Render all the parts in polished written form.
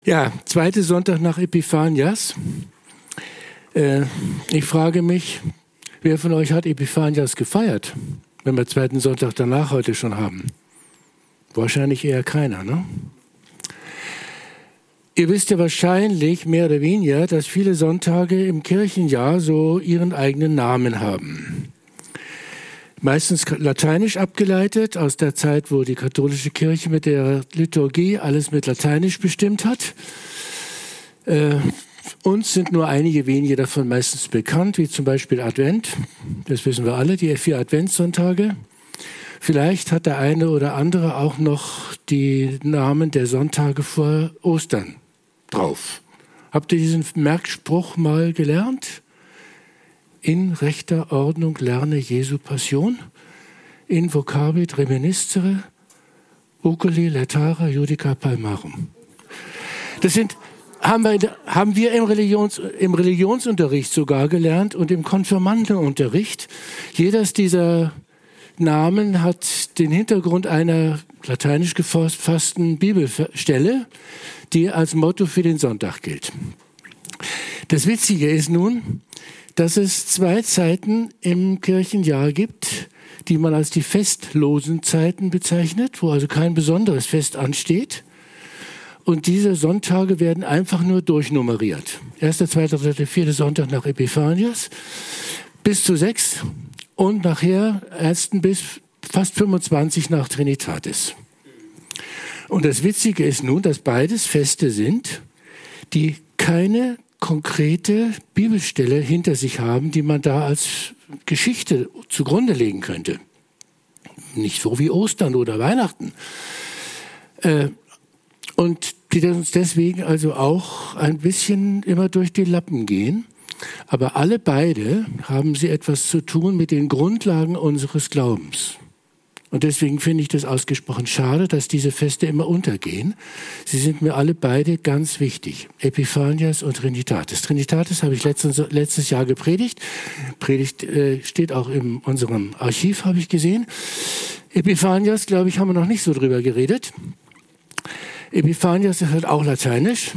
Ja, zweiter Sonntag nach Epiphanias. Ich frage mich, wer von euch hat Epiphanias gefeiert, wenn wir zweiten Sonntag danach heute schon haben? Wahrscheinlich eher keiner, ne? Ihr wisst ja wahrscheinlich mehr oder weniger, dass viele Sonntage im Kirchenjahr so ihren eigenen Namen haben. Meistens lateinisch abgeleitet, aus der Zeit, wo die katholische Kirche mit der Liturgie alles mit Lateinisch bestimmt hat. Uns sind nur einige wenige davon meistens bekannt, wie zum Beispiel Advent. Das wissen wir alle, die 4 Adventssonntage. Vielleicht hat der eine oder andere auch noch die Namen der Sonntage vor Ostern drauf. Habt ihr diesen Merkspruch mal gelernt? In rechter Ordnung lerne Jesu Passion, in vocabit reminiscere, oculi letara judica palmarum. Das haben wir im Religionsunterricht sogar gelernt und im Konfirmandenunterricht. Jedes dieser Namen hat den Hintergrund einer lateinisch gefassten Bibelstelle, die als Motto für den Sonntag gilt. Das Witzige ist nun, dass es 2 Zeiten im Kirchenjahr gibt, die man als die festlosen Zeiten bezeichnet, wo also kein besonderes Fest ansteht. Und diese Sonntage werden einfach nur durchnummeriert. 1., 2., 3., 4. Sonntag nach Epiphanias bis zu 6 und nachher 1. bis fast 25 nach Trinitatis. Und das Witzige ist nun, dass beides Feste sind, die keine konkrete Bibelstelle hinter sich haben, die man da als Geschichte zugrunde legen könnte. Nicht so wie Ostern oder Weihnachten. Und die uns deswegen also auch ein bisschen immer durch die Lappen gehen. Aber alle beide haben sie etwas zu tun mit den Grundlagen unseres Glaubens. Und deswegen finde ich das ausgesprochen schade, dass diese Feste immer untergehen. Sie sind mir alle beide ganz wichtig. Epiphanias und Trinitatis. Trinitatis habe ich letztes Jahr gepredigt. Predigt steht auch in unserem Archiv, habe ich gesehen. Epiphanias, glaube ich, haben wir noch nicht so drüber geredet. Epiphanias ist halt auch lateinisch,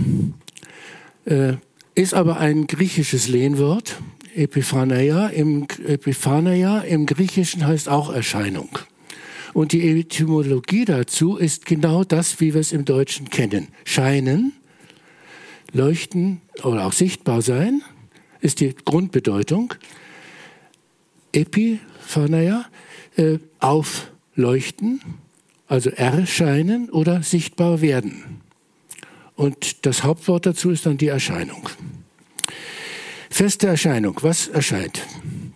ist aber ein griechisches Lehnwort. Epiphaneia im Griechischen heißt auch Erscheinung. Und die Etymologie dazu ist genau das, wie wir es im Deutschen kennen. Scheinen, leuchten oder auch sichtbar sein, ist die Grundbedeutung. Epiphaneia, aufleuchten, also erscheinen oder sichtbar werden. Und das Hauptwort dazu ist dann die Erscheinung. Feste Erscheinung, was erscheint?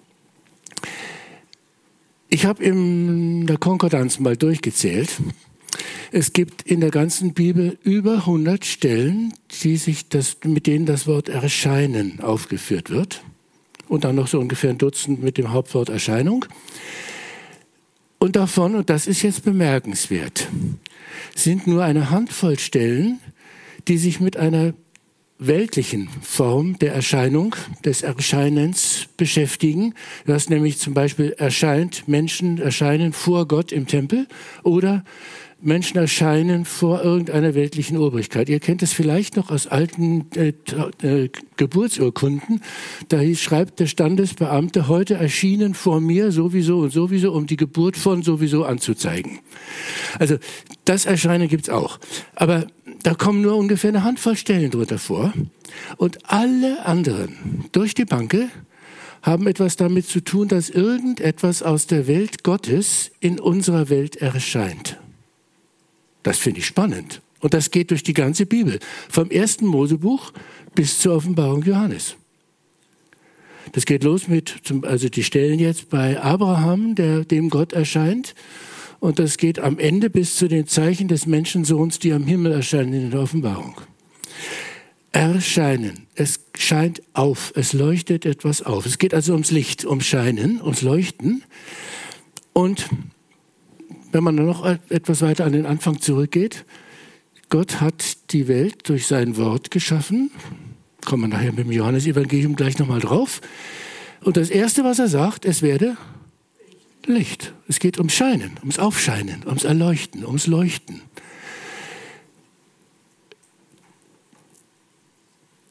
Ich habe in der Konkordanz mal durchgezählt. Es gibt in der ganzen Bibel über 100 Stellen, mit denen das Wort Erscheinen aufgeführt wird. Und dann noch so ungefähr ein Dutzend mit dem Hauptwort Erscheinung. Und davon, und das ist jetzt bemerkenswert, sind nur eine Handvoll Stellen, die sich mit einer weltlichen Form der Erscheinung, des Erscheinens beschäftigen. Du hast nämlich zum Beispiel Menschen erscheinen vor Gott im Tempel oder Menschen erscheinen vor irgendeiner weltlichen Obrigkeit. Ihr kennt es vielleicht noch aus alten Geburtsurkunden. Da schreibt der Standesbeamte, heute erschienen vor mir sowieso und sowieso, um die Geburt von sowieso anzuzeigen. Also das Erscheinen gibt's auch. Aber da kommen nur ungefähr eine Handvoll Stellen drunter vor. Und alle anderen durch die Banke haben etwas damit zu tun, dass irgendetwas aus der Welt Gottes in unserer Welt erscheint. Das finde ich spannend. Und das geht durch die ganze Bibel. Vom 1. Mosebuch bis zur Offenbarung Johannes. Das geht los also die Stellen jetzt bei Abraham, dem Gott erscheint. Und das geht am Ende bis zu den Zeichen des Menschensohns, die am Himmel erscheinen in der Offenbarung. Erscheinen. Es scheint auf. Es leuchtet etwas auf. Es geht also ums Licht, ums Scheinen, ums Leuchten. Und wenn man dann noch etwas weiter an den Anfang zurückgeht, Gott hat die Welt durch sein Wort geschaffen. Kommen wir nachher mit dem Johannesevangelium gleich nochmal drauf. Und das Erste, was er sagt, es werde Licht. Es geht ums Scheinen, ums Aufscheinen, ums Erleuchten, ums Leuchten.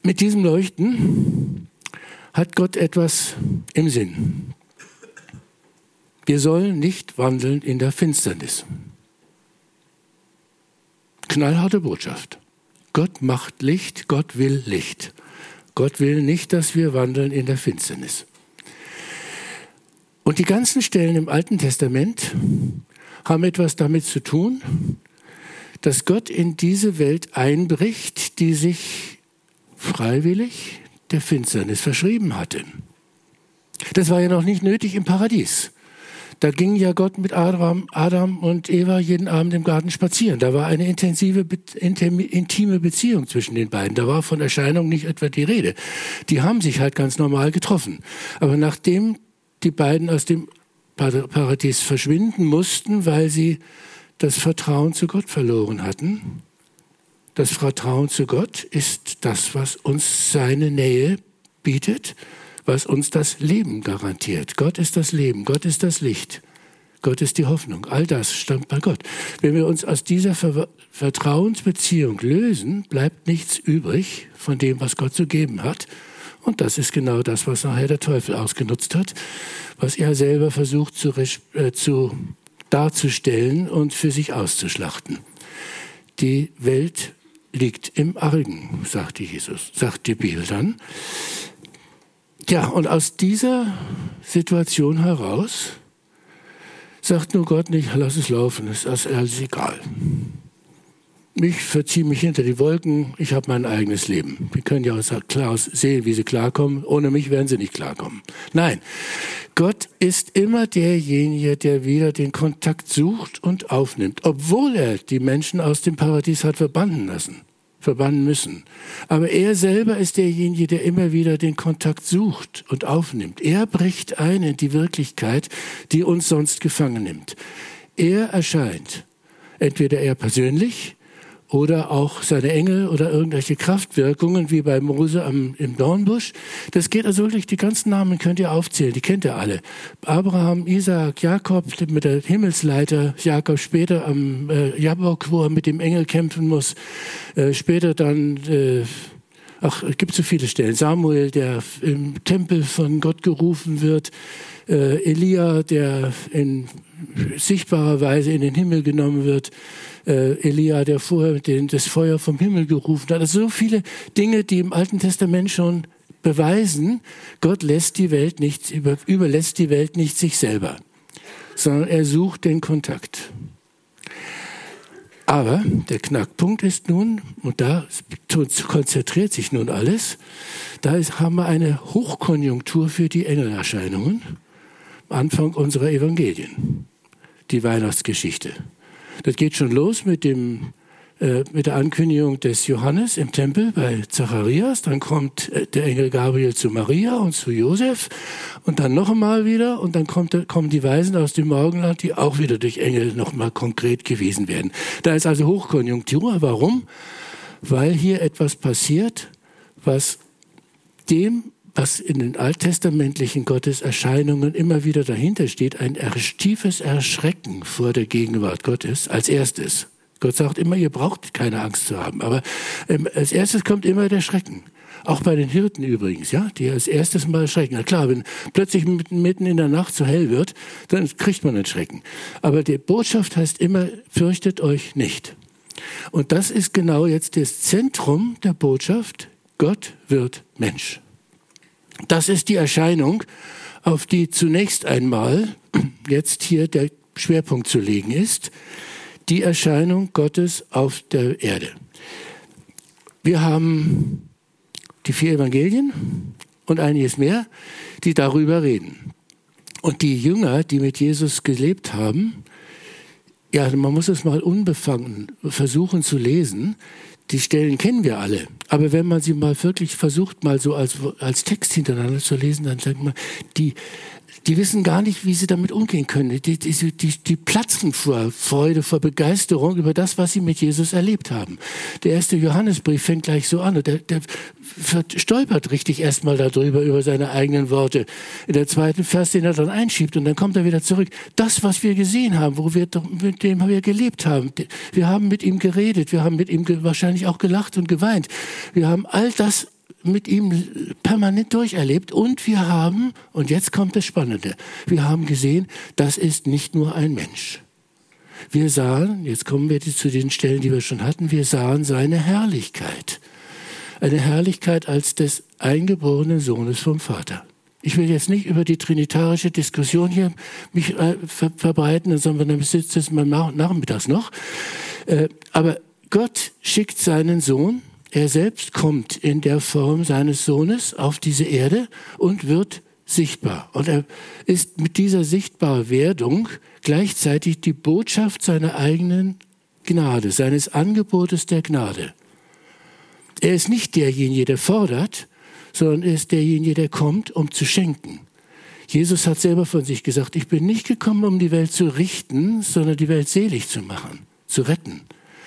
Mit diesem Leuchten hat Gott etwas im Sinn. Wir sollen nicht wandeln in der Finsternis. Knallharte Botschaft. Gott macht Licht, Gott will Licht. Gott will nicht, dass wir wandeln in der Finsternis. Und die ganzen Stellen im Alten Testament haben etwas damit zu tun, dass Gott in diese Welt einbricht, die sich freiwillig der Finsternis verschrieben hatte. Das war ja noch nicht nötig im Paradies. Da ging ja Gott mit Adam und Eva jeden Abend im Garten spazieren. Da war eine intensive, intime Beziehung zwischen den beiden. Da war von Erscheinung nicht etwa die Rede. Die haben sich halt ganz normal getroffen. Aber nachdem die beiden aus dem Paradies verschwinden mussten, weil sie das Vertrauen zu Gott verloren hatten, das Vertrauen zu Gott ist das, was uns seine Nähe bietet, was uns das Leben garantiert. Gott ist das Leben, Gott ist das Licht, Gott ist die Hoffnung. All das stammt bei Gott. Wenn wir uns aus dieser Vertrauensbeziehung lösen, bleibt nichts übrig von dem, was Gott zu geben hat. Und das ist genau das, was nachher der Teufel ausgenutzt hat, was er selber versucht darzustellen und für sich auszuschlachten. Die Welt liegt im Argen, sagt die Bibel dann. Ja, und aus dieser Situation heraus sagt nur Gott nicht, lass es laufen, ist alles egal. Ich verziehe mich hinter die Wolken, ich habe mein eigenes Leben. Wir können ja klar sehen, wie sie klarkommen. Ohne mich werden sie nicht klarkommen. Nein, Gott ist immer derjenige, der wieder den Kontakt sucht und aufnimmt, obwohl er die Menschen aus dem Paradies hat verbannen müssen. Aber er selber ist derjenige, der immer wieder den Kontakt sucht und aufnimmt. Er bricht ein in die Wirklichkeit, die uns sonst gefangen nimmt. Er erscheint, entweder er persönlich oder auch seine Engel oder irgendwelche Kraftwirkungen, wie bei Mose im Dornbusch. Das geht also wirklich, die ganzen Namen könnt ihr aufzählen, die kennt ihr alle. Abraham, Isaak, Jakob mit der Himmelsleiter, Jakob später am Jabok, wo er mit dem Engel kämpfen muss, später dann, es gibt so viele Stellen, Samuel, der im Tempel von Gott gerufen wird, Elia, der in sichtbarer Weise in den Himmel genommen wird, Elia, der vorher das Feuer vom Himmel gerufen hat. Also so viele Dinge, die im Alten Testament schon beweisen, Gott überlässt die Welt nicht sich selber, sondern er sucht den Kontakt. Aber der Knackpunkt ist nun, und da konzentriert sich nun alles, haben wir eine Hochkonjunktur für die Engelerscheinungen am Anfang unserer Evangelien, die Weihnachtsgeschichte. Das geht schon los mit der Ankündigung des Johannes im Tempel bei Zacharias. Dann kommt der Engel Gabriel zu Maria und zu Josef und dann noch einmal wieder und dann kommen die Weisen aus dem Morgenland, die auch wieder durch Engel noch mal konkret gewiesen werden. Da ist also Hochkonjunktur. Warum? Weil hier etwas passiert, was in den alttestamentlichen Gotteserscheinungen immer wieder dahinter steht, ein tiefes Erschrecken vor der Gegenwart Gottes als erstes. Gott sagt immer, ihr braucht keine Angst zu haben, aber als erstes kommt immer der Schrecken. Auch bei den Hirten übrigens, ja, die als erstes mal schrecken. Na klar, wenn plötzlich mitten in der Nacht so hell wird, dann kriegt man einen Schrecken. Aber die Botschaft heißt immer, fürchtet euch nicht. Und das ist genau jetzt das Zentrum der Botschaft, Gott wird Mensch. Das ist die Erscheinung, auf die zunächst einmal jetzt hier der Schwerpunkt zu legen ist. Die Erscheinung Gottes auf der Erde. Wir haben die 4 Evangelien und einiges mehr, die darüber reden. Und die Jünger, die mit Jesus gelebt haben, ja, man muss es mal unbefangen versuchen zu lesen. Die Stellen kennen wir alle. Aber wenn man sie mal wirklich versucht, mal so als Text hintereinander zu lesen, dann sagt man, die wissen gar nicht, wie sie damit umgehen können. Die platzen vor Freude, vor Begeisterung über das, was sie mit Jesus erlebt haben. Der erste Johannesbrief fängt gleich so an und der stolpert richtig erstmal darüber, über seine eigenen Worte. In der zweiten Vers, den er dann einschiebt und dann kommt er wieder zurück. Das, was wir gesehen haben, mit dem wir gelebt haben. Wir haben mit ihm geredet, wir haben mit ihm wahrscheinlich auch gelacht und geweint. Wir haben all das mit ihm permanent durcherlebt und wir haben, und jetzt kommt das Spannende, wir haben gesehen, das ist nicht nur ein Mensch. Wir sahen, jetzt kommen wir zu den Stellen, die wir schon hatten, wir sahen seine Herrlichkeit. Eine Herrlichkeit als des eingeborenen Sohnes vom Vater. Ich will jetzt nicht über die trinitarische Diskussion hier mich verbreiten, sondern dann sitzt es mal nachmittags noch. Aber Gott schickt seinen Sohn, er selbst kommt in der Form seines Sohnes auf diese Erde und wird sichtbar. Und er ist mit dieser Sichtbarwerdung gleichzeitig die Botschaft seiner eigenen Gnade, seines Angebotes der Gnade. Er ist nicht derjenige, der fordert, sondern er ist derjenige, der kommt, um zu schenken. Jesus hat selber von sich gesagt, ich bin nicht gekommen, um die Welt zu richten, sondern die Welt selig zu machen, zu retten.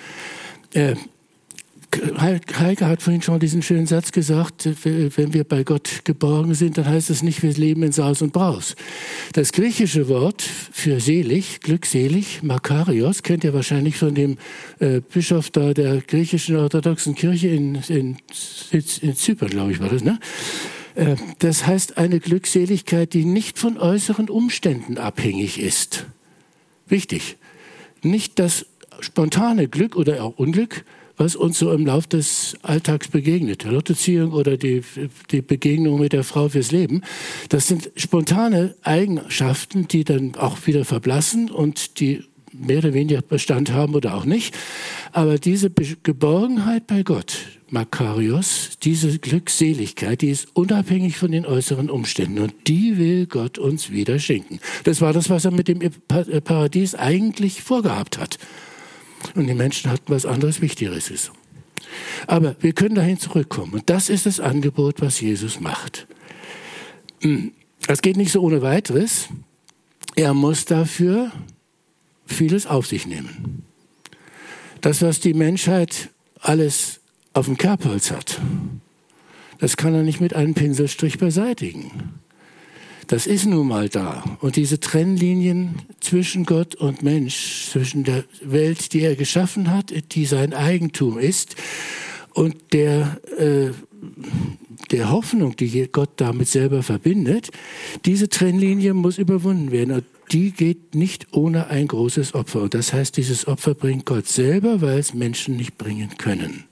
Heike hat vorhin schon diesen schönen Satz gesagt, wenn wir bei Gott geborgen sind, dann heißt es nicht, wir leben in Saus und Braus. Das griechische Wort für selig, glückselig, Makarios, kennt ihr wahrscheinlich von dem Bischof da der griechischen orthodoxen Kirche in Zypern, glaube ich, war das, ne? Das heißt eine Glückseligkeit, die nicht von äußeren Umständen abhängig ist. Wichtig. Nicht das spontane Glück oder auch Unglück, was uns so im Lauf des Alltags begegnet. Die Lottoziehung oder die Begegnung mit der Frau fürs Leben. Das sind spontane Eigenschaften, die dann auch wieder verblassen und die mehr oder weniger Bestand haben oder auch nicht. Aber diese Geborgenheit bei Gott, Makarios, diese Glückseligkeit, die ist unabhängig von den äußeren Umständen. Und die will Gott uns wieder schenken. Das war das, was er mit dem Paradies eigentlich vorgehabt hat. Und die Menschen hatten was anderes, Wichtigeres. Aber wir können dahin zurückkommen. Und das ist das Angebot, was Jesus macht. Es geht nicht so ohne weiteres. Er muss dafür vieles auf sich nehmen. Das, was die Menschheit alles auf dem Kerbholz hat, das kann er nicht mit einem Pinselstrich beseitigen. Das ist nun mal da. Und diese Trennlinien zwischen Gott und Mensch, zwischen der Welt, die er geschaffen hat, die sein Eigentum ist, und der Hoffnung, die Gott damit selber verbindet, diese Trennlinie muss überwunden werden. Und die geht nicht ohne ein großes Opfer. Und das heißt, dieses Opfer bringt Gott selber, weil es Menschen nicht bringen können.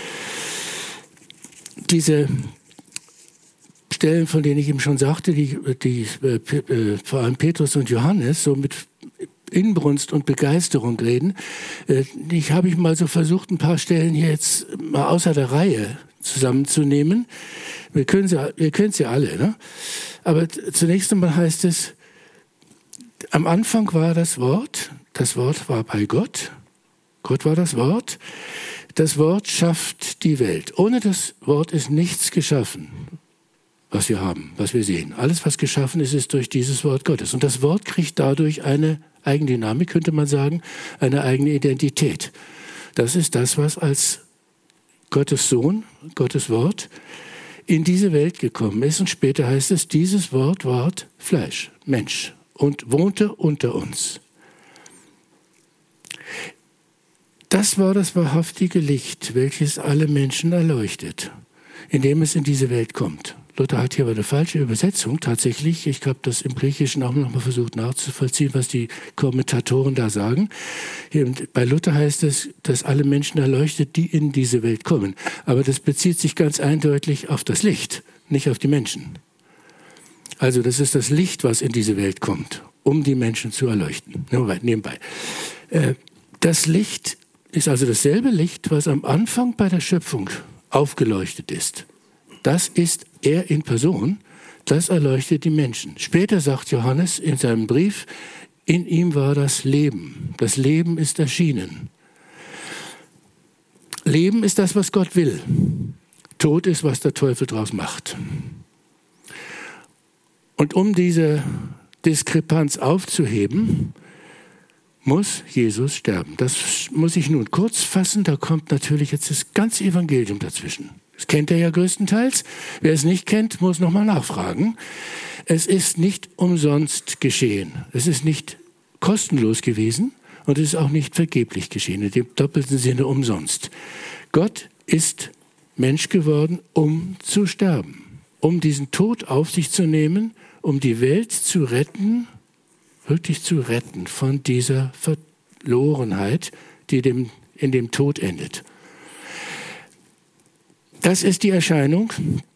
Diese Stellen, von denen ich eben schon sagte, die vor allem Petrus und Johannes so mit Inbrunst und Begeisterung reden. Ich habe mal so versucht, ein paar Stellen hier jetzt mal außer der Reihe zusammenzunehmen. Wir kennen sie alle, ne? Aber zunächst einmal heißt es, am Anfang war das Wort war bei Gott, Gott war das Wort schafft die Welt. Ohne das Wort ist nichts geschaffen, was wir haben, was wir sehen. Alles, was geschaffen ist, ist durch dieses Wort Gottes. Und das Wort kriegt dadurch eine Eigendynamik, könnte man sagen, eine eigene Identität. Das ist das, was als Gottes Sohn, Gottes Wort, in diese Welt gekommen ist. Und später heißt es, dieses Wort ward Fleisch, Mensch, und wohnte unter uns. Das war das wahrhaftige Licht, welches alle Menschen erleuchtet, indem es in diese Welt kommt. Luther hat hier aber eine falsche Übersetzung tatsächlich. Ich habe das im Griechischen auch noch mal versucht nachzuvollziehen, was die Kommentatoren da sagen. Hier bei Luther heißt es, dass alle Menschen erleuchtet, die in diese Welt kommen. Aber das bezieht sich ganz eindeutig auf das Licht, nicht auf die Menschen. Also das ist das Licht, was in diese Welt kommt, um die Menschen zu erleuchten. Nebenbei. Das Licht ist also dasselbe Licht, was am Anfang bei der Schöpfung aufgeleuchtet ist. Das ist er in Person, das erleuchtet die Menschen. Später sagt Johannes in seinem Brief, in ihm war das Leben. Das Leben ist erschienen. Leben ist das, was Gott will. Tod ist, was der Teufel draus macht. Und um diese Diskrepanz aufzuheben, muss Jesus sterben. Das muss ich nun kurz fassen. Da kommt natürlich jetzt das ganze Evangelium dazwischen. Das kennt er ja größtenteils. Wer es nicht kennt, muss nochmal nachfragen. Es ist nicht umsonst geschehen. Es ist nicht kostenlos gewesen und es ist auch nicht vergeblich geschehen. In dem doppelten Sinne umsonst. Gott ist Mensch geworden, um zu sterben, um diesen Tod auf sich zu nehmen, um die Welt zu retten, wirklich zu retten von dieser Verlorenheit, die in dem Tod endet. Das ist die Erscheinung,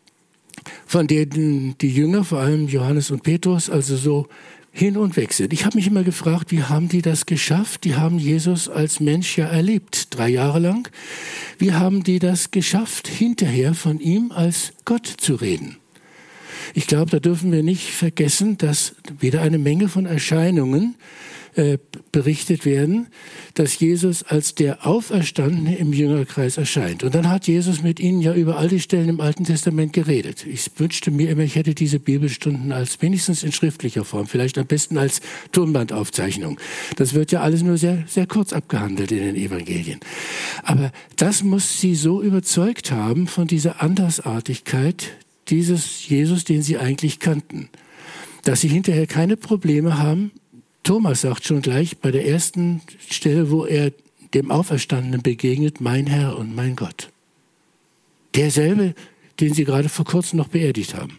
von denen die Jünger, vor allem Johannes und Petrus, also so hin und weg sind. Ich habe mich immer gefragt, wie haben die das geschafft? Die haben Jesus als Mensch ja erlebt, 3 Jahre lang. Wie haben die das geschafft, hinterher von ihm als Gott zu reden? Ich glaube, da dürfen wir nicht vergessen, dass wieder eine Menge von Erscheinungen berichtet werden, dass Jesus als der Auferstandene im Jüngerkreis erscheint. Und dann hat Jesus mit ihnen ja über all die Stellen im Alten Testament geredet. Ich wünschte mir immer, ich hätte diese Bibelstunden als wenigstens in schriftlicher Form, vielleicht am besten als Tonbandaufzeichnung. Das wird ja alles nur sehr, sehr kurz abgehandelt in den Evangelien. Aber das muss sie so überzeugt haben von dieser Andersartigkeit dieses Jesus, den sie eigentlich kannten, dass sie hinterher keine Probleme haben. Thomas sagt schon gleich bei der ersten Stelle, wo er dem Auferstandenen begegnet, mein Herr und mein Gott. Derselbe, den sie gerade vor kurzem noch beerdigt haben.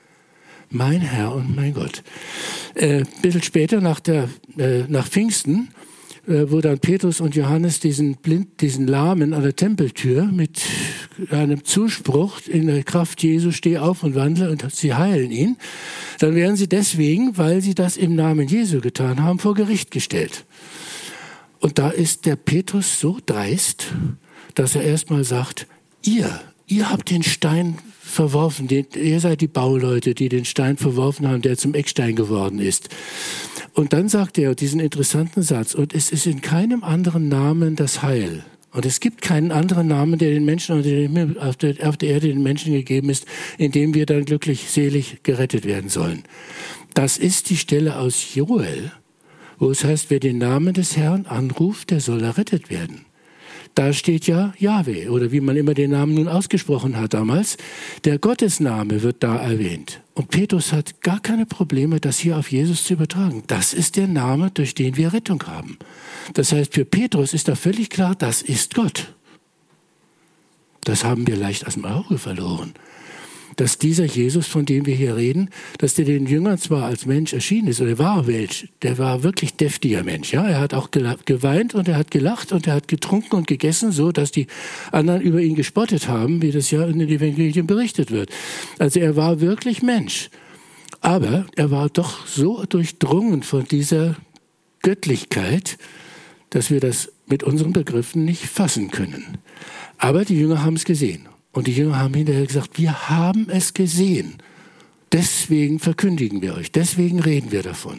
Mein Herr und mein Gott. Ein bisschen später, nach Pfingsten, wo dann Petrus und Johannes diesen Lahmen an der Tempeltür mit einem Zuspruch in der Kraft Jesu, steh auf und wandle, und sie heilen ihn, dann werden sie deswegen, weil sie das im Namen Jesu getan haben, vor Gericht gestellt. Und da ist der Petrus so dreist, dass er erstmal sagt, ihr habt den Stein verworfen, ihr seid die Bauleute, die den Stein verworfen haben, der zum Eckstein geworden ist. Und dann sagt er diesen interessanten Satz, und es ist in keinem anderen Namen das Heil. Und es gibt keinen anderen Namen, der den Menschen auf der Erde den Menschen gegeben ist, in dem wir dann glücklich, selig gerettet werden sollen. Das ist die Stelle aus Joel, wo es heißt, wer den Namen des Herrn anruft, der soll errettet werden. Da steht ja Jahwe, oder wie man immer den Namen nun ausgesprochen hat damals. Der Gottesname wird da erwähnt. Und Petrus hat gar keine Probleme, das hier auf Jesus zu übertragen. Das ist der Name, durch den wir Rettung haben. Das heißt, für Petrus ist da völlig klar, das ist Gott. Das haben wir leicht aus dem Auge verloren. Dass dieser Jesus, von dem wir hier reden, dass der den Jüngern zwar als Mensch erschienen ist, oder der war wirklich deftiger Mensch. Ja? Er hat auch geweint und er hat gelacht und er hat getrunken und gegessen, so dass die anderen über ihn gespottet haben, wie das ja in den Evangelien berichtet wird. Also er war wirklich Mensch. Aber er war doch so durchdrungen von dieser Göttlichkeit, dass wir das mit unseren Begriffen nicht fassen können. Aber die Jünger haben es gesehen. Und die Jünger haben hinterher gesagt, wir haben es gesehen. Deswegen verkündigen wir euch, deswegen reden wir davon.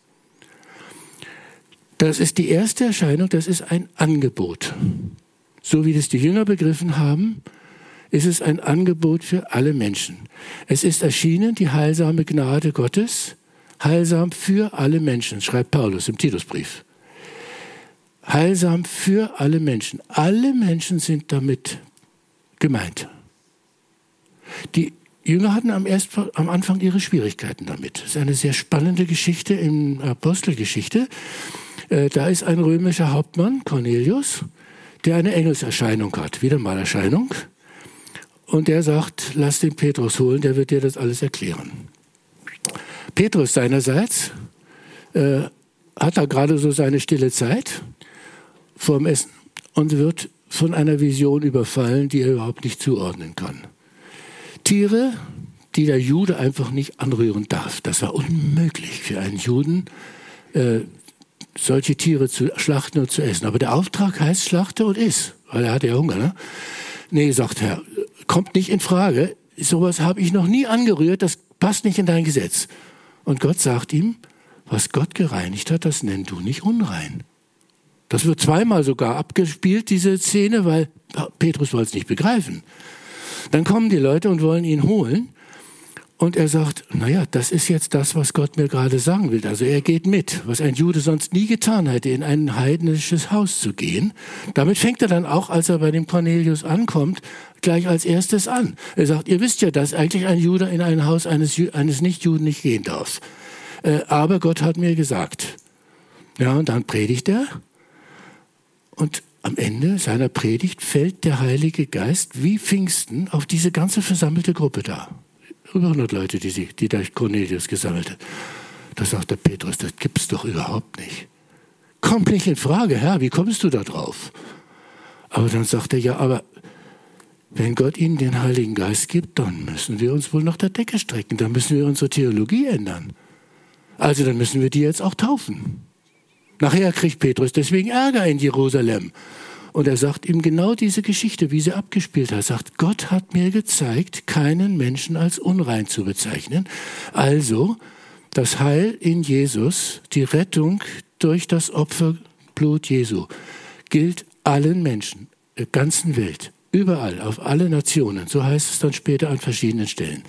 Das ist die erste Erscheinung, das ist ein Angebot. So wie das die Jünger begriffen haben, ist es ein Angebot für alle Menschen. Es ist erschienen, die heilsame Gnade Gottes, heilsam für alle Menschen, schreibt Paulus im Titusbrief. Heilsam für alle Menschen. Alle Menschen sind damit gemeint. Die Jünger hatten am Anfang ihre Schwierigkeiten damit. Das ist eine sehr spannende Geschichte in Apostelgeschichte. Da ist ein römischer Hauptmann, Cornelius, der eine Engelserscheinung hat, wieder mal Erscheinung. Und der sagt, lass den Petrus holen, der wird dir das alles erklären. Petrus seinerseits hat da gerade so seine stille Zeit vorm Essen und wird von einer Vision überfallen, die er überhaupt nicht zuordnen kann. Tiere, die der Jude einfach nicht anrühren darf. Das war unmöglich für einen Juden, solche Tiere zu schlachten und zu essen. Aber der Auftrag heißt, schlachte und iss, weil er hatte ja Hunger. Ne? Nee, sagt er, kommt nicht in Frage. Sowas habe ich noch nie angerührt, das passt nicht in dein Gesetz. Und Gott sagt ihm, was Gott gereinigt hat, das nenn du nicht unrein. Das wird zweimal sogar abgespielt, diese Szene, weil Petrus wollte es nicht begreifen. Dann kommen die Leute und wollen ihn holen. Und er sagt, naja, das ist jetzt das, was Gott mir gerade sagen will. Also er geht mit, was ein Jude sonst nie getan hätte, in ein heidnisches Haus zu gehen. Damit fängt er dann auch, als er bei dem Cornelius ankommt, gleich als erstes an. Er sagt, ihr wisst ja, dass eigentlich ein Jude in ein Haus eines Nichtjuden nicht gehen darf. Aber Gott hat mir gesagt. Ja, und dann predigt er. Und am Ende seiner Predigt fällt der Heilige Geist wie Pfingsten auf diese ganze versammelte Gruppe da. Über 100 Leute, die da Cornelius gesammelt hat. Da sagt der Petrus, das gibt's doch überhaupt nicht. Kommt nicht in Frage, Herr, wie kommst du da drauf? Aber dann sagt er, ja, aber wenn Gott ihnen den Heiligen Geist gibt, dann müssen wir uns wohl nach der Decke strecken. Dann müssen wir unsere Theologie ändern. Also dann müssen wir die jetzt auch taufen. Nachher kriegt Petrus deswegen Ärger in Jerusalem. Und er sagt ihm genau diese Geschichte, wie sie abgespielt hat. Er sagt, Gott hat mir gezeigt, keinen Menschen als unrein zu bezeichnen. Also das Heil in Jesus, die Rettung durch das Opferblut Jesu, gilt allen Menschen, der ganzen Welt. Überall, auf alle Nationen. So heißt es dann später an verschiedenen Stellen.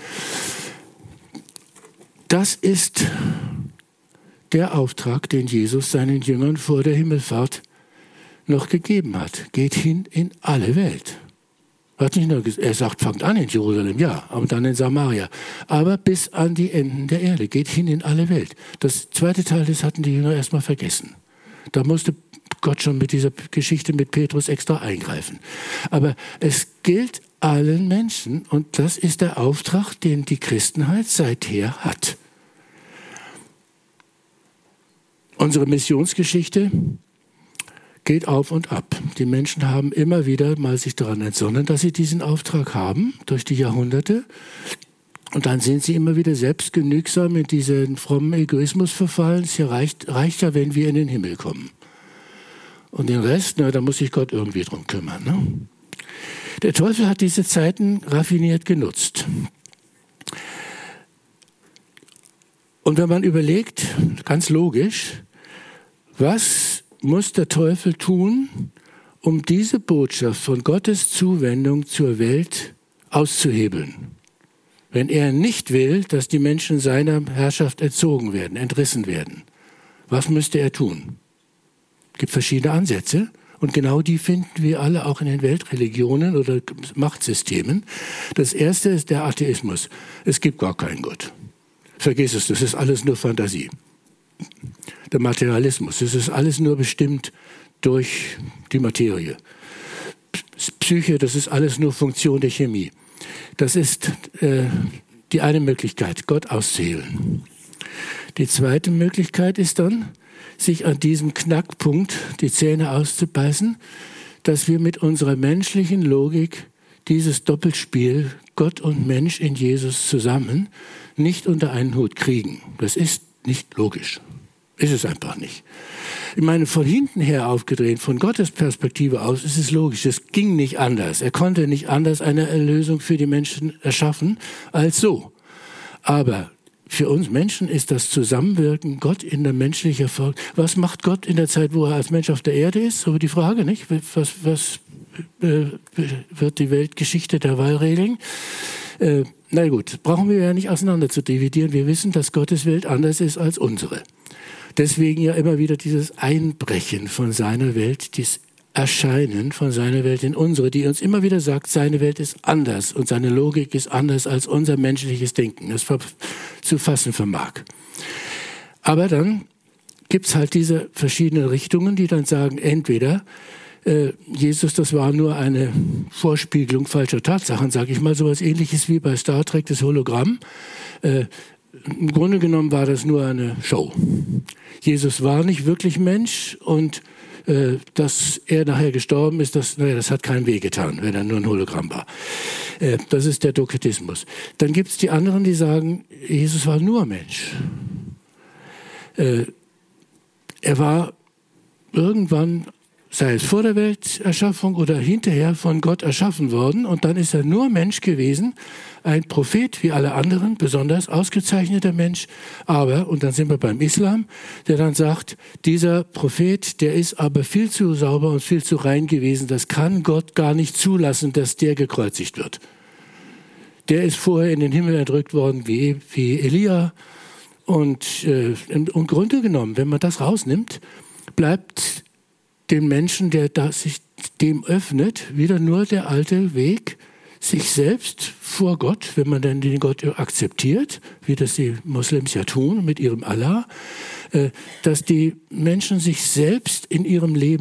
Das ist der Auftrag, den Jesus seinen Jüngern vor der Himmelfahrt noch gegeben hat. Geht hin in alle Welt. Er sagt, fangt an in Jerusalem, ja, und dann in Samaria. Aber bis an die Enden der Erde. Geht hin in alle Welt. Das zweite Teil, das hatten die Jünger erstmal vergessen. Da musste Gott schon mit dieser Geschichte mit Petrus extra eingreifen. Aber es gilt allen Menschen und das ist der Auftrag, den die Christenheit seither hat. Unsere Missionsgeschichte geht auf und ab. Die Menschen haben immer wieder mal sich daran entsonnen, dass sie diesen Auftrag haben, durch die Jahrhunderte. Und dann sind sie immer wieder selbstgenügsam in diesen frommen Egoismus verfallen. Es reicht ja, wenn wir in den Himmel kommen. Und den Rest, da muss sich Gott irgendwie drum kümmern. Ne? Der Teufel hat diese Zeiten raffiniert genutzt. Und wenn man überlegt, ganz logisch, was muss der Teufel tun, um diese Botschaft von Gottes Zuwendung zur Welt auszuhebeln? Wenn er nicht will, dass die Menschen seiner Herrschaft entzogen werden, entrissen werden, was müsste er tun? Es gibt verschiedene Ansätze und genau die finden wir alle auch in den Weltreligionen oder Machtsystemen. Das erste ist der Atheismus. Es gibt gar keinen Gott. Vergiss es, das ist alles nur Fantasie. Der Materialismus, das ist alles nur bestimmt durch die Materie. Psyche, das ist alles nur Funktion der Chemie. Das ist die eine Möglichkeit, Gott auszuhebeln. Die zweite Möglichkeit ist dann, sich an diesem Knackpunkt die Zähne auszubeißen, dass wir mit unserer menschlichen Logik dieses Doppelspiel Gott und Mensch in Jesus zusammen nicht unter einen Hut kriegen. Das ist nicht logisch. Ist es einfach nicht. Ich meine, von hinten her aufgedreht, von Gottes Perspektive aus, ist es logisch. Es ging nicht anders. Er konnte nicht anders eine Erlösung für die Menschen erschaffen als so. Aber für uns Menschen ist das Zusammenwirken Gott in der menschlichen Form. Was macht Gott in der Zeit, wo er als Mensch auf der Erde ist? So die Frage, nicht? Was wird die Weltgeschichte derweil regeln? Na gut, brauchen wir ja nicht auseinander zu dividieren. Wir wissen, dass Gottes Welt anders ist als unsere. Deswegen ja immer wieder dieses Einbrechen von seiner Welt, dieses Erscheinen von seiner Welt in unsere, die uns immer wieder sagt, seine Welt ist anders und seine Logik ist anders als unser menschliches Denken, das zu fassen vermag. Aber dann gibt's halt diese verschiedenen Richtungen, die dann sagen, entweder Jesus, das war nur eine Vorspiegelung falscher Tatsachen, sage ich mal, sowas Ähnliches wie bei Star Trek, das Hologramm. Im Grunde genommen war das nur eine Show. Jesus war nicht wirklich Mensch und dass er nachher gestorben ist, das hat keinen Weh getan, wenn er nur ein Hologramm war. Das ist der Doketismus. Dann gibt es die anderen, die sagen, Jesus war nur Mensch. Er war irgendwann, sei es vor der Welterschaffung oder hinterher, von Gott erschaffen worden und dann ist er nur Mensch gewesen, ein Prophet wie alle anderen, besonders ausgezeichneter Mensch, aber, und dann sind wir beim Islam, der dann sagt, dieser Prophet, der ist aber viel zu sauber und viel zu rein gewesen, das kann Gott gar nicht zulassen, dass der gekreuzigt wird. Der ist vorher in den Himmel entrückt worden wie Elia und im Grunde genommen, wenn man das rausnimmt, bleibt dem Menschen, der sich dem öffnet, wieder nur der alte Weg, sich selbst vor Gott, wenn man dann den Gott akzeptiert, wie das die Moslems ja tun mit ihrem Allah, dass die Menschen sich selbst in ihrem Leben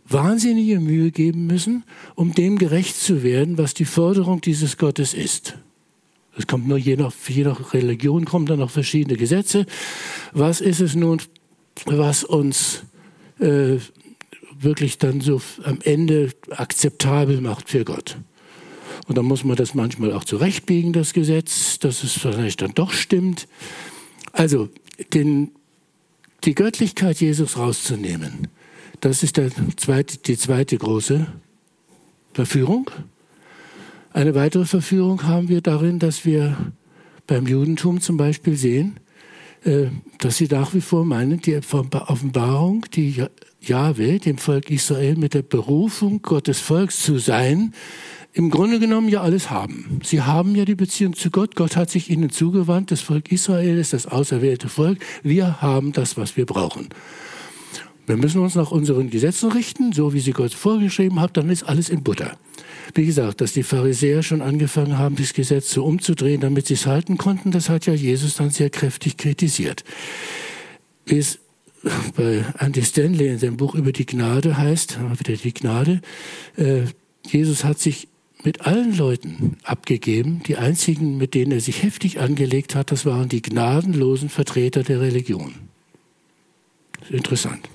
wahnsinnige Mühe geben müssen, um dem gerecht zu werden, was die Forderung dieses Gottes ist. Es kommt nur je nach Religion kommen dann noch verschiedene Gesetze. Was ist es nun, was uns wirklich dann so am Ende akzeptabel macht für Gott? Und dann muss man das manchmal auch zurechtbiegen, das Gesetz, dass es vielleicht dann doch stimmt. Also die Göttlichkeit Jesus rauszunehmen, das ist die zweite große Verführung. Eine weitere Verführung haben wir darin, dass wir beim Judentum zum Beispiel sehen, dass sie nach wie vor meinen, die Offenbarung, die Jahwe, dem Volk Israel, mit der Berufung Gottes Volks zu sein, im Grunde genommen ja alles haben. Sie haben ja die Beziehung zu Gott. Gott hat sich ihnen zugewandt. Das Volk Israel ist das auserwählte Volk. Wir haben das, was wir brauchen. Wir müssen uns nach unseren Gesetzen richten, so wie sie Gott vorgeschrieben hat, dann ist alles in Butter. Wie gesagt, dass die Pharisäer schon angefangen haben, das Gesetz so umzudrehen, damit sie es halten konnten, das hat ja Jesus dann sehr kräftig kritisiert. Wie es bei Andy Stanley in seinem Buch über die Gnade heißt, wieder die Gnade, Jesus hat sich mit allen Leuten abgegeben. Die einzigen, mit denen er sich heftig angelegt hat, das waren die gnadenlosen Vertreter der Religion. Interessant.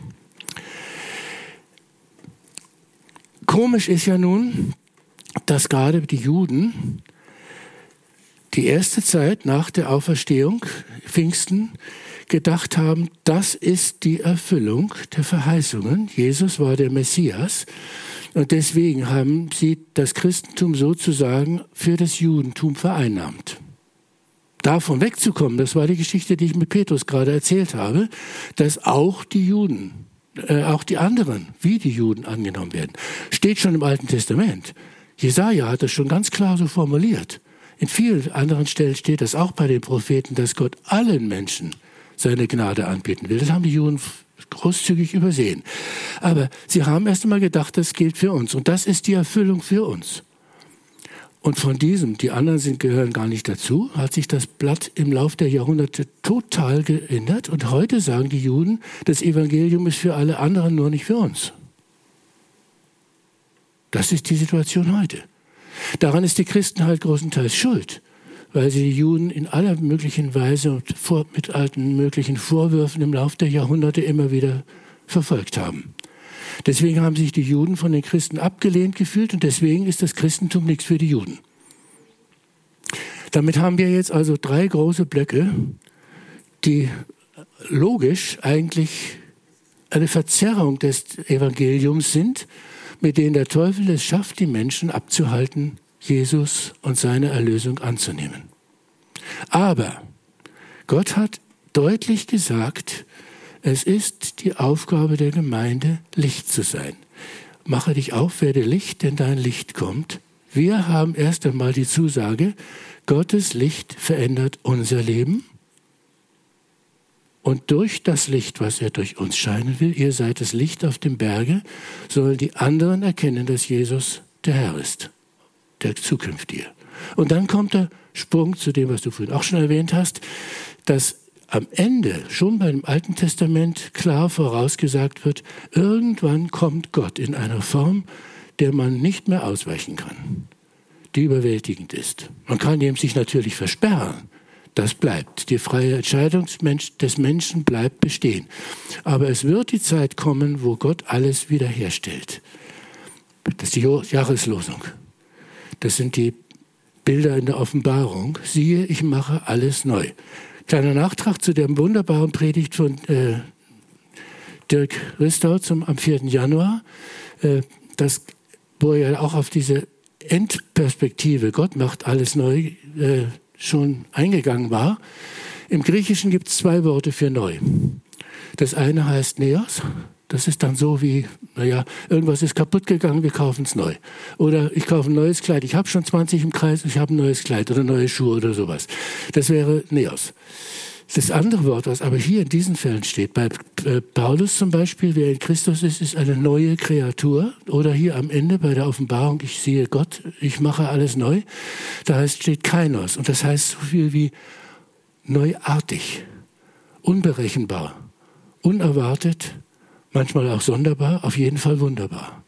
Komisch ist ja nun, dass gerade die Juden die erste Zeit nach der Auferstehung, Pfingsten, gedacht haben, das ist die Erfüllung der Verheißungen. Jesus war der Messias. Und deswegen haben sie das Christentum sozusagen für das Judentum vereinnahmt. Davon wegzukommen, das war die Geschichte, die ich mit Petrus gerade erzählt habe, dass auch die Juden, auch die anderen, wie die Juden angenommen werden. Steht schon im Alten Testament. Jesaja hat das schon ganz klar so formuliert. In vielen anderen Stellen steht das auch bei den Propheten, dass Gott allen Menschen seine Gnade anbieten will. Das haben die Juden großzügig übersehen. Aber sie haben erst einmal gedacht, das gilt für uns. Und das ist die Erfüllung für uns. Und von diesem, die anderen gehören gar nicht dazu, hat sich das Blatt im Laufe der Jahrhunderte total geändert. Und heute sagen die Juden, das Evangelium ist für alle anderen, nur nicht für uns. Das ist die Situation heute. Daran ist die Christenheit großenteils schuld, weil sie die Juden in aller möglichen Weise und mit allen möglichen Vorwürfen im Laufe der Jahrhunderte immer wieder verfolgt haben. Deswegen haben sich die Juden von den Christen abgelehnt gefühlt und deswegen ist das Christentum nichts für die Juden. Damit haben wir jetzt also 3 große Blöcke, die logisch eigentlich eine Verzerrung des Evangeliums sind, mit denen der Teufel es schafft, die Menschen abzuhalten, Jesus und seine Erlösung anzunehmen. Aber Gott hat deutlich gesagt, es ist die Aufgabe der Gemeinde, Licht zu sein. Mache dich auf, werde Licht, denn dein Licht kommt. Wir haben erst einmal die Zusage, Gottes Licht verändert unser Leben. Und durch das Licht, was er durch uns scheinen will, ihr seid das Licht auf dem Berge, sollen die anderen erkennen, dass Jesus der Herr ist, der Zukünftige. Und dann kommt der Sprung zu dem, was du vorhin auch schon erwähnt hast, dass am Ende, schon beim Alten Testament, klar vorausgesagt wird, irgendwann kommt Gott in einer Form, der man nicht mehr ausweichen kann, die überwältigend ist. Man kann dem sich natürlich versperren, das bleibt. Die freie Entscheidung des Menschen bleibt bestehen. Aber es wird die Zeit kommen, wo Gott alles wiederherstellt. Das ist die Jahreslosung. Das sind die Bilder in der Offenbarung. Siehe, ich mache alles neu. Kleiner Nachtrag zu der wunderbaren Predigt von Dirk Ristau am 4. Januar, wo er auch auf diese Endperspektive, Gott macht alles neu, schon eingegangen war. Im Griechischen gibt es 2 Worte für neu. Das eine heißt Neos. Das ist dann so wie, irgendwas ist kaputt gegangen, wir kaufen es neu. Oder ich kaufe ein neues Kleid. Ich habe schon 20 im Kreis, ich habe ein neues Kleid oder neue Schuhe oder sowas. Das wäre Neos. Das andere Wort, was aber hier in diesen Fällen steht, bei Paulus zum Beispiel, wer in Christus ist, ist eine neue Kreatur. Oder hier am Ende bei der Offenbarung, ich sehe Gott, ich mache alles neu. Da steht Kainos. Und das heißt so viel wie neuartig, unberechenbar, unerwartet, manchmal auch sonderbar, auf jeden Fall wunderbar.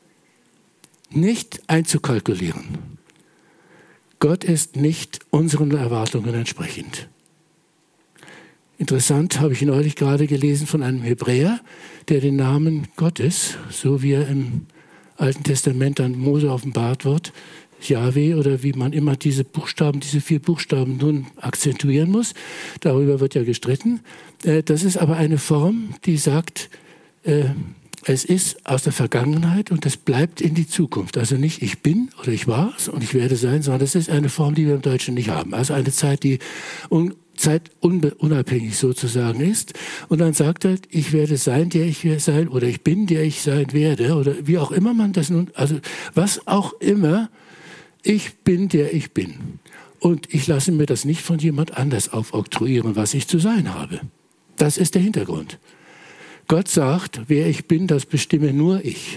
Nicht einzukalkulieren. Gott ist nicht unseren Erwartungen entsprechend. Interessant, habe ich neulich gerade gelesen von einem Hebräer, der den Namen Gottes, so wie er im Alten Testament an Mose offenbart wird, Jahwe oder wie man immer diese 4 Buchstaben nun akzentuieren muss, darüber wird ja gestritten. Das ist aber eine Form, die sagt, es ist aus der Vergangenheit und es bleibt in die Zukunft. Also nicht ich bin oder ich war es und ich werde sein, sondern das ist eine Form, die wir im Deutschen nicht haben. Also eine Zeit, die zeitunabhängig sozusagen ist. Und dann sagt er, ich werde sein, der ich sein, oder ich bin, der ich sein werde, oder wie auch immer man das nun, also was auch immer, ich bin, der ich bin. Und ich lasse mir das nicht von jemand anders aufoktroyieren, was ich zu sein habe. Das ist der Hintergrund. Gott sagt, wer ich bin, das bestimme nur ich.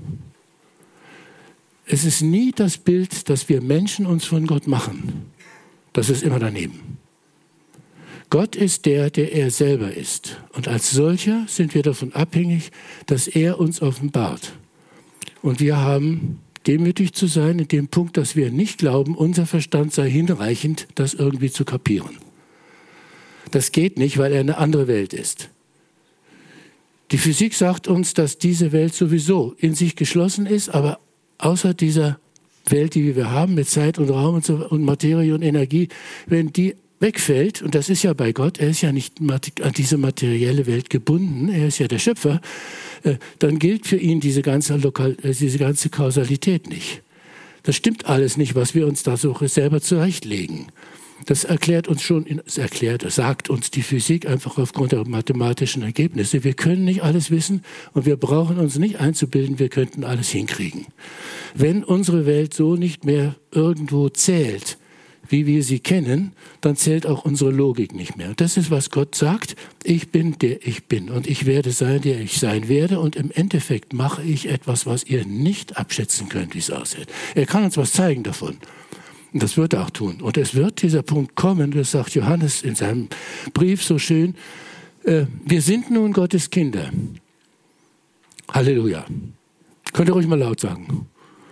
Es ist nie das Bild, dass wir Menschen uns von Gott machen. Das ist immer daneben. Gott ist der, der er selber ist. Und als solcher sind wir davon abhängig, dass er uns offenbart. Und wir haben demütig zu sein in dem Punkt, dass wir nicht glauben, unser Verstand sei hinreichend, das irgendwie zu kapieren. Das geht nicht, weil er eine andere Welt ist. Die Physik sagt uns, dass diese Welt sowieso in sich geschlossen ist, aber außer dieser Welt, die wir haben, mit Zeit und Raum und Materie und Energie, wenn die wegfällt, und das ist ja bei Gott, er ist ja nicht an diese materielle Welt gebunden, er ist ja der Schöpfer, dann gilt für ihn diese ganze Kausalität nicht. Das stimmt alles nicht, was wir uns da so selber zurechtlegen. Das sagt uns die Physik einfach aufgrund der mathematischen Ergebnisse. Wir können nicht alles wissen und wir brauchen uns nicht einzubilden, wir könnten alles hinkriegen. Wenn unsere Welt so nicht mehr irgendwo zählt, wie wir sie kennen, dann zählt auch unsere Logik nicht mehr. Das ist, was Gott sagt. Ich bin, der ich bin. Und ich werde sein, der ich sein werde. Und im Endeffekt mache ich etwas, was ihr nicht abschätzen könnt, wie es aussieht. Er kann uns was zeigen davon. Und das wird er auch tun. Und es wird dieser Punkt kommen, das sagt Johannes in seinem Brief so schön, wir sind nun Gottes Kinder. Halleluja. Könnt ihr ruhig mal laut sagen.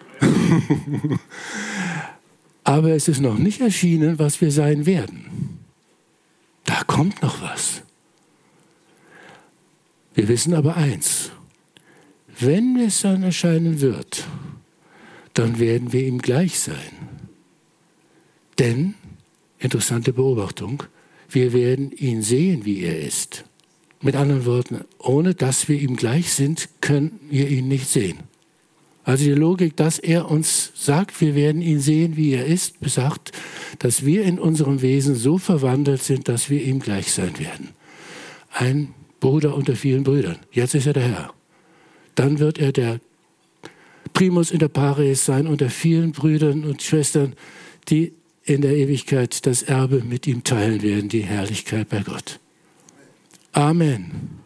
Aber es ist noch nicht erschienen, was wir sein werden. Da kommt noch was. Wir wissen aber eins. Wenn es dann erscheinen wird, dann werden wir ihm gleich sein. Denn, interessante Beobachtung, wir werden ihn sehen, wie er ist. Mit anderen Worten, ohne dass wir ihm gleich sind, können wir ihn nicht sehen. Also die Logik, dass er uns sagt, wir werden ihn sehen, wie er ist, besagt, dass wir in unserem Wesen so verwandelt sind, dass wir ihm gleich sein werden. Ein Bruder unter vielen Brüdern. Jetzt ist er der Herr. Dann wird er der Primus inter pares sein unter vielen Brüdern und Schwestern, die in der Ewigkeit das Erbe mit ihm teilen werden, die Herrlichkeit bei Gott. Amen.